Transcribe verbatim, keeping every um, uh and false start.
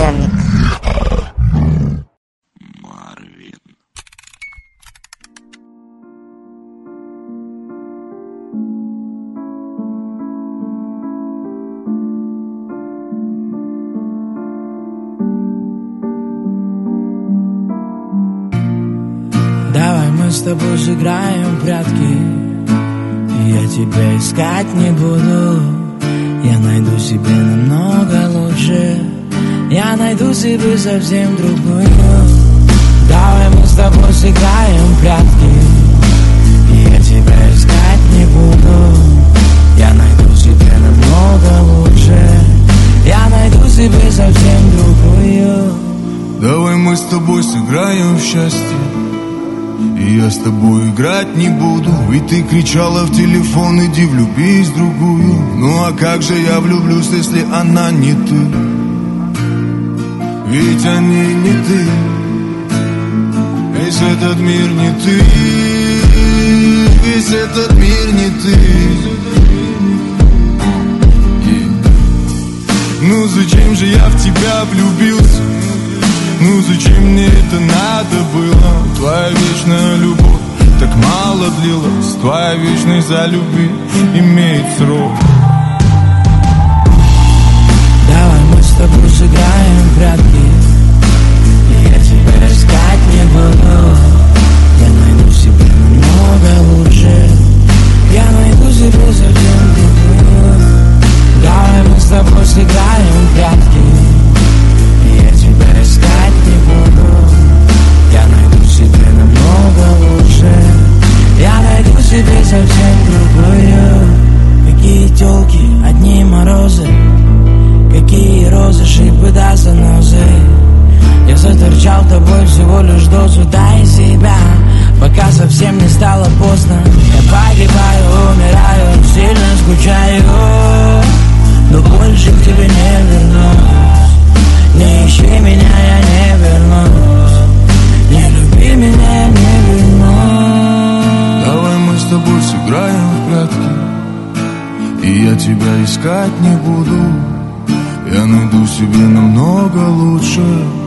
приемник. Марвин. Давай мы с тобой сыграем в прятки. Я тебя искать не буду. Я найду себе намного лучше. Я найду себе совсем другую. Давай мы с тобой сыграем в прятки. Я тебя искать не буду. Я найду себе намного лучше. Я найду себе совсем другую. Давай мы с тобой сыграем в счастье. И я с тобой играть не буду. Ведь ты кричала в телефон: иди влюбись в другую. Ну а как же я влюблюсь, если она не ты? Ведь они не ты. Весь этот мир не ты. Весь этот мир не ты. Ну зачем же я в тебя влюбился? Ну зачем мне это надо было? Твоя вечная любовь так мало длилась. Твоя вечность за любви имеет срок. Давай мы с тобой сыграем в прятки. Я тебя искать не буду. Я найду себе намного лучше. Я найду себе совсем другую. Давай мы с тобой сыграем в прятки. Я тебя искать не буду. Я найду себе намного лучше. Я найду себе совсем другую. Какие тёлки, одни морозы. Какие розы, шипы да занозы. Я заторчал тобой всего лишь дозу, дай себя, пока совсем не стало поздно. Я погибаю, умираю, сильно скучаю, но больше к тебе не вернусь. Не ищи меня, я не вернусь. Не люби меня, я не вернусь. Давай мы с тобой сыграем в прятки. И я тебя искать не буду. Я найду себе намного лучше.